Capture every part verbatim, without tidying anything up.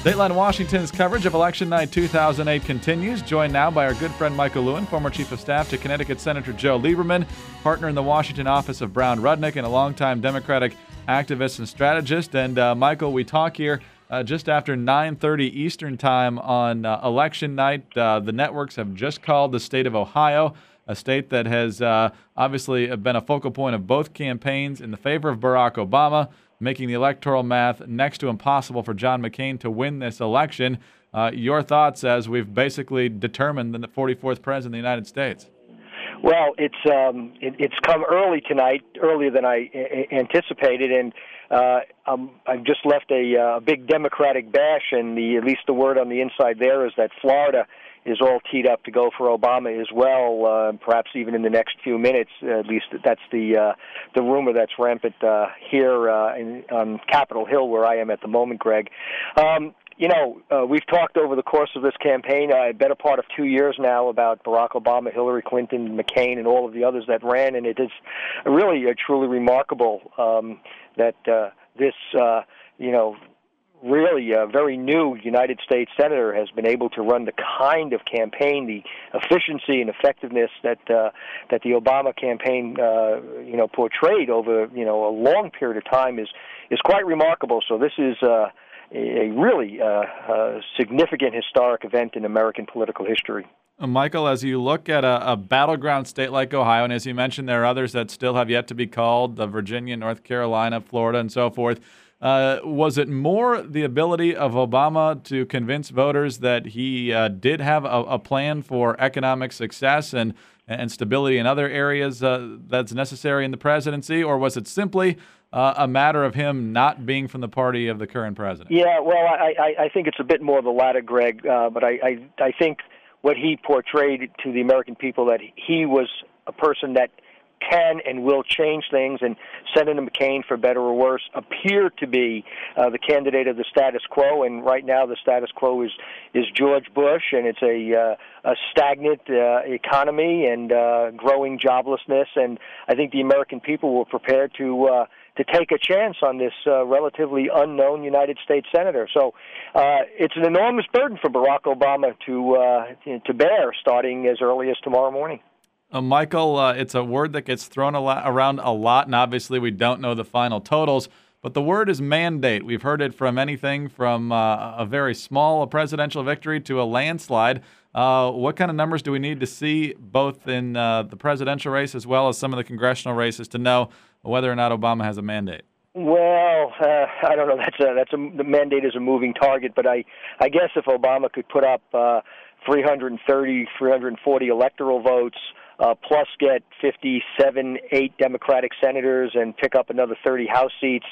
Dateline Washington's coverage of Election Night two thousand eight continues, joined now by our good friend Michael Lewin, former Chief of Staff to Connecticut Senator Joe Lieberman, partner in the Washington office of Brown Rudnick, and a longtime Democratic activist and strategist. And uh, Michael, we talk here uh, just after nine thirty Eastern Time on uh, Election Night. Uh, the networks have just called the state of Ohio, a state that has uh, obviously been a focal point of both campaigns in the favor of Barack Obama, making the electoral math next to impossible for John McCain to win this election. Uh, your thoughts as we've basically determined the forty-fourth president of the United States? Well, it's um, it, it's come early tonight, earlier than I a- anticipated, and uh, um, I've just left a uh, big Democratic bash, and the at least the word on the inside there is that Florida is all teed up to go for Obama as well, uh, perhaps even in the next few minutes. Uh, at least that's the uh, the rumor that's rampant uh, here uh, in, on Capitol Hill, where I am at the moment, Greg. Um, you know, uh, we've talked over the course of this campaign, a uh, better part of two years now, about Barack Obama, Hillary Clinton, McCain, and all of the others that ran, and it is really uh, truly remarkable um, that uh, this, uh, you know, really a very new United States senator has been able to run the kind of campaign, the efficiency and effectiveness that uh, that the Obama campaign, uh, you know, portrayed over, you know, a long period of time is is quite remarkable. So this is uh, a really uh, uh, significant historic event in American political history. Michael, as you look at a, a battleground state like Ohio, and as you mentioned, there are others that still have yet to be called, uh, Virginia, North Carolina, Florida, and so forth. Uh, was it more the ability of Obama to convince voters that he uh, did have a, a plan for economic success and, and stability in other areas uh, that's necessary in the presidency, or was it simply uh, a matter of him not being from the party of the current president? Yeah, well, I, I, I think it's a bit more the latter, Greg, uh, but I, I, I think what he portrayed to the American people, that he was a person that can and will change things, and Senator McCain, for better or worse, appeared to be uh, the candidate of the status quo. And right now, the status quo is is George Bush, and it's a uh, a stagnant uh, economy and uh, growing joblessness. And I think the American people were prepared to uh, to take a chance on this uh, relatively unknown United States senator. So uh, it's an enormous burden for Barack Obama to uh, to bear, starting as early as tomorrow morning. Uh, Michael, uh, it's a word that gets thrown a lot, around a lot, and obviously we don't know the final totals, but the word is mandate. We've heard it from anything from uh, a very small presidential victory to a landslide. Uh, what kind of numbers do we need to see both in uh, the presidential race as well as some of the congressional races to know whether or not Obama has a mandate? Well, uh, I don't know. That's a, that's a, the mandate is a moving target, but I, I guess if Obama could put up uh, three hundred thirty, three hundred forty electoral votes, Uh, plus get fifty-seven, eight Democratic senators and pick up another thirty House seats,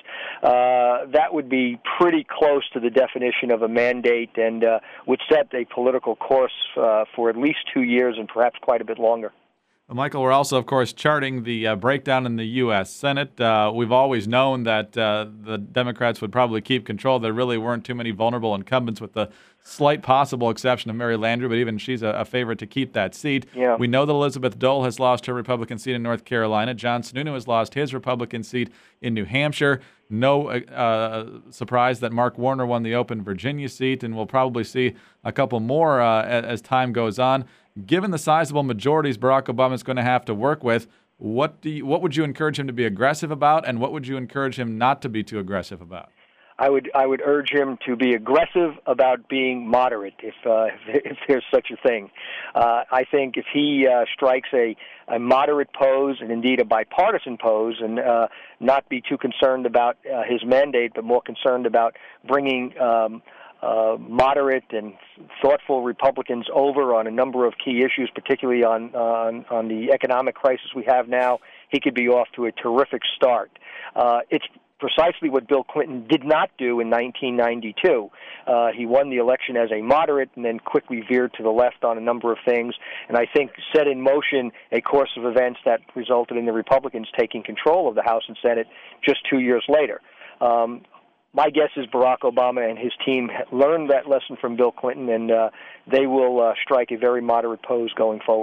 uh, that would be pretty close to the definition of a mandate and uh, would set a political course uh, for at least two years and perhaps quite a bit longer. Well, Michael, we're also, of course, charting the uh, breakdown in the U S Senate. Uh, we've always known that uh, the Democrats would probably keep control. There really weren't too many vulnerable incumbents, with the slight possible exception of Mary Landrieu, but even she's a, a favorite to keep that seat. Yeah. We know that Elizabeth Dole has lost her Republican seat in North Carolina. John Sununu has lost his Republican seat in New Hampshire. No uh, surprise that Mark Warner won the open Virginia seat, and we'll probably see a couple more uh, as time goes on. Given the sizable majorities Barack Obama is going to have to work with, what do you, what would you encourage him to be aggressive about, and what would you encourage him not to be too aggressive about? I would I would urge him to be aggressive about being moderate, if uh, if, if there's such a thing. Uh, I think if he uh, strikes a, a moderate pose, and indeed a bipartisan pose, and uh, not be too concerned about uh, his mandate, but more concerned about bringing um, uh, moderate and thoughtful Republicans over on a number of key issues, particularly on on, on the economic crisis we have now, he could be off to a terrific start. Uh, it's precisely what Bill Clinton did not do in nineteen ninety-two. Uh, he won the election as a moderate and then quickly veered to the left on a number of things, and I think set in motion a course of events that resulted in the Republicans taking control of the House and Senate just two years later. Um, my guess is Barack Obama and his team learned that lesson from Bill Clinton, and uh, they will uh, strike a very moderate pose going forward.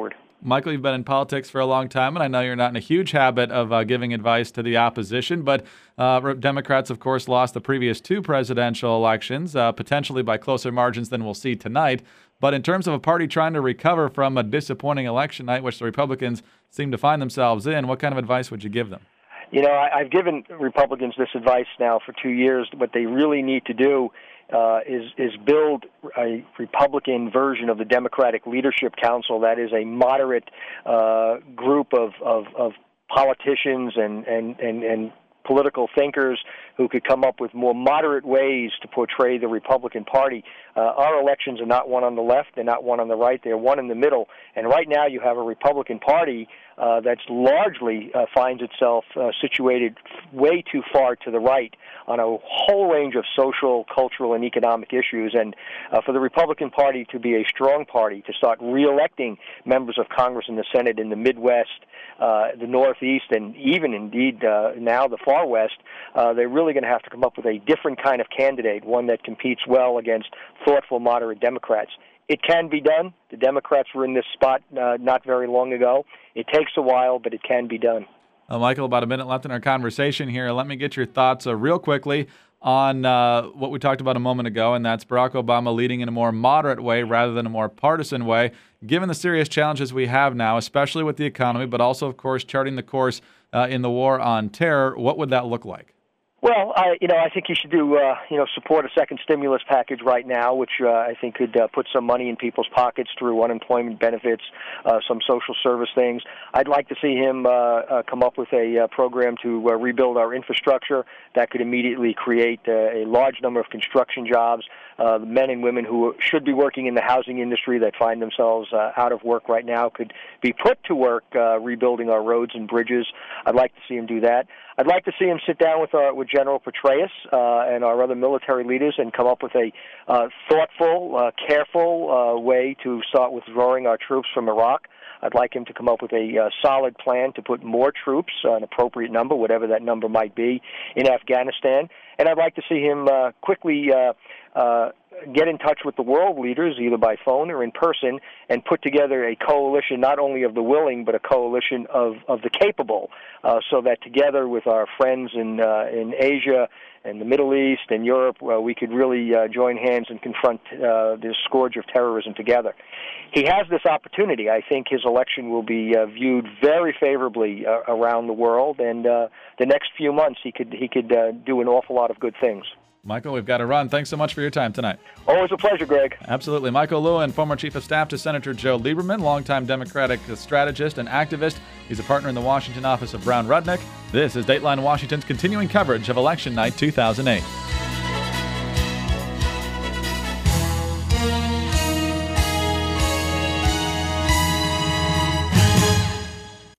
Michael, you've been in politics for a long time, and I know you're not in a huge habit of uh, giving advice to the opposition, but uh, Democrats, of course, lost the previous two presidential elections, uh, potentially by closer margins than we'll see tonight. But in terms of a party trying to recover from a disappointing election night, which the Republicans seem to find themselves in, what kind of advice would you give them? You know, I, I've given Republicans this advice now for two years. What they really need to do uh, is is build a Republican version of the Democratic Leadership Council that is a moderate uh, group of, of, of politicians and, and, and, and political thinkers who could come up with more moderate ways to portray the Republican Party. Uh, our elections are not one on the left, they're not one on the right, they're one in the middle. And right now you have a Republican Party uh, that's largely uh, finds itself uh, situated way too far to the right on a whole range of social, cultural, and economic issues. And uh, for the Republican Party to be a strong party, to start re-electing members of Congress and the Senate in the Midwest, uh, the Northeast, and even indeed uh, now the Far West, uh, they're really going to have to come up with a different kind of candidate, one that competes well against thoughtful, moderate Democrats. It can be done. The Democrats were in this spot uh, not very long ago. It takes a while, but it can be done. Uh, Michael, about a minute left in our conversation here. Let me get your thoughts uh, real quickly on uh, what we talked about a moment ago, and that's Barack Obama leading in a more moderate way rather than a more partisan way. Given the serious challenges we have now, especially with the economy, but also, of course, charting the course uh, in the war on terror, what would that look like? Well, I, you know, I think you should do, uh, you know, support a second stimulus package right now, which uh, I think could uh, put some money in people's pockets through unemployment benefits, uh, some social service things. I'd like to see him uh, uh, come up with a uh, program to uh, rebuild our infrastructure that could immediately create uh, a large number of construction jobs. Uh, men and women who should be working in the housing industry that find themselves uh, out of work right now could be put to work uh, rebuilding our roads and bridges. I'd like to see him do that. I'd like to see him sit down with our, with General Petraeus uh, and our other military leaders and come up with a uh, thoughtful, uh, careful uh, way to start withdrawing our troops from Iraq. I'd like him to come up with a uh, solid plan to put more troops, uh, an appropriate number, whatever that number might be, in Afghanistan. And I'd like to see him uh, quickly uh, uh, get in touch with the world leaders, either by phone or in person, and put together a coalition not only of the willing, but a coalition of, of the capable, uh, so that together with our friends in, uh, in Asia and the Middle East and Europe, uh, we could really uh, join hands and confront uh, this scourge of terrorism together. He has this opportunity. I think his election will be uh, viewed very favorably uh, around the world, and uh, the next few months he could he could uh, do an awful lot of good things. Michael, we've got to run. Thanks so much for your time tonight. Always a pleasure, Greg. Absolutely. Michael Lewin, former Chief of Staff to Senator Joe Lieberman, longtime Democratic strategist and activist. He's a partner in the Washington office of Brown Rudnick. This is Dateline Washington's continuing coverage of Election Night two thousand eight.